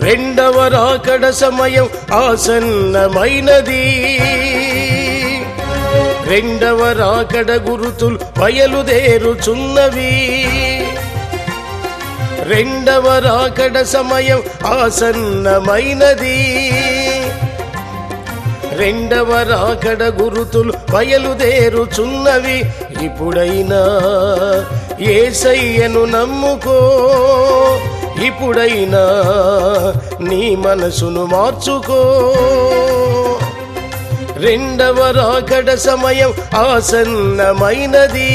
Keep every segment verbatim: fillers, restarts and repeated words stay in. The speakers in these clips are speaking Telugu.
రెండవ రాకడ సమయం ఆసన్నమైనది. రెండవ రాకడ గురుతులు బయలుదేరుచున్నవి. రెండవ రాకడ సమయం ఆసన్నమైనది. రెండవ రాకడ గురుతులు బయలుదేరుచున్నవి. ఇప్పుడైనా యేసయ్యను నమ్ముకో, ఇప్పుడైనా నీ మనసును మార్చుకో. రెండవ రాకడ సమయం ఆసన్నమైనది.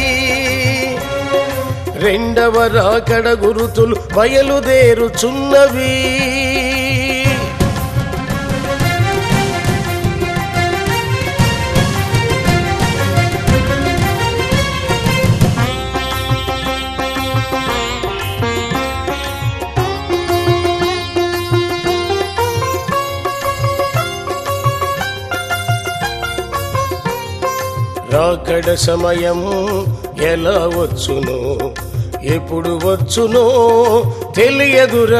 రెండవ రాకడ గురుతులు బయలుదేరుచున్నవి. రాకడ సమయం ఎలా వచ్చునో, ఎప్పుడు వచ్చునో తెలియదురా.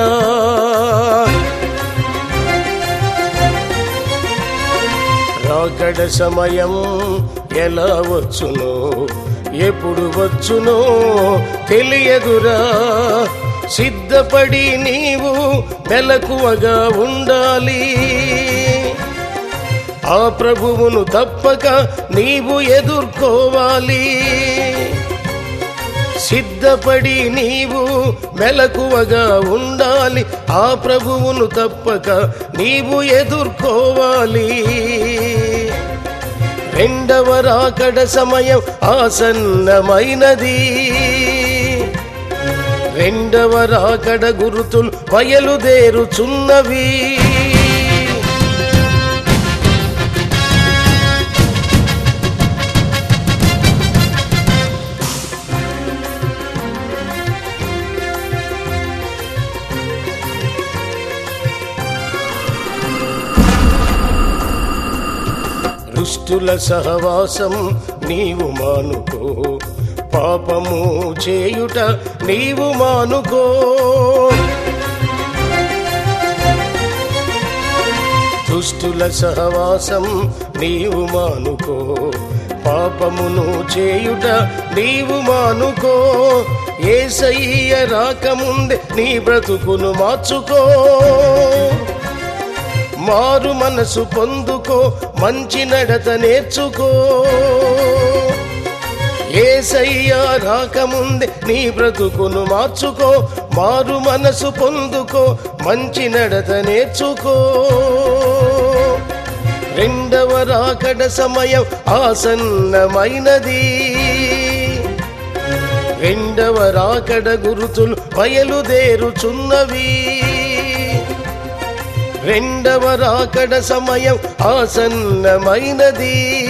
రాకడ సమయం ఎలా వచ్చునో, ఎప్పుడు వచ్చునో తెలియదురా. సిద్ధపడి నీవు మెలకువగా ఉండాలి. ఆ ప్రభువును తప్పక నీవు ఎదుర్కోవాలి. సిద్ధపడి నీవు మెలకువగా ఉండాలి. ఆ ప్రభువును తప్పక నీవు ఎదుర్కోవాలి. రెండవ రాకడ సమయం ఆసన్నమైనది. రెండవ రాకడ గురుతులు బయలుదేరుచున్నవి. దుష్టుల సహవాసం నీవు మానుకో, పాపము చేయుట నీవు మానుకో. దుష్టుల సహవాసం నీవు మానుకో, పాపమును చేయుట నీవు మానుకో. యేసయ్య రాకముందే నీ బ్రతుకును మార్చుకో. మారు మనసు పొందుకో, మంచి నడత నేర్చుకో. యేసయ్య రాకముందే నీ బ్రతుకును మార్చుకో. మారు మనసు పొందుకో, మంచి నడత నేర్చుకో. రెండవ రాకడ సమయం ఆసన్నమైనది. రెండవ రాకడ గురుతులు బయలుదేరుచున్నవి. రెండవ రాకడ సమయం ఆసన్నమైనది.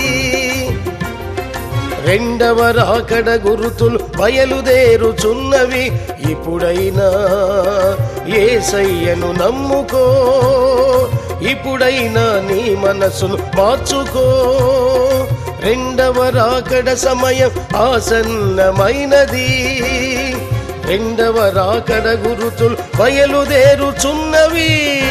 రెండవ రాకడ గురుతులు బయలుదేరుచున్నవి. ఇప్పుడైనా యేసయ్యను నమ్ముకో, ఇప్పుడైనా నీ మనసును మార్చుకో. రెండవ రాకడ సమయం ఆసన్నమైనది. రెండవ రాకడ గురుతులు బయలుదేరుచున్నవి.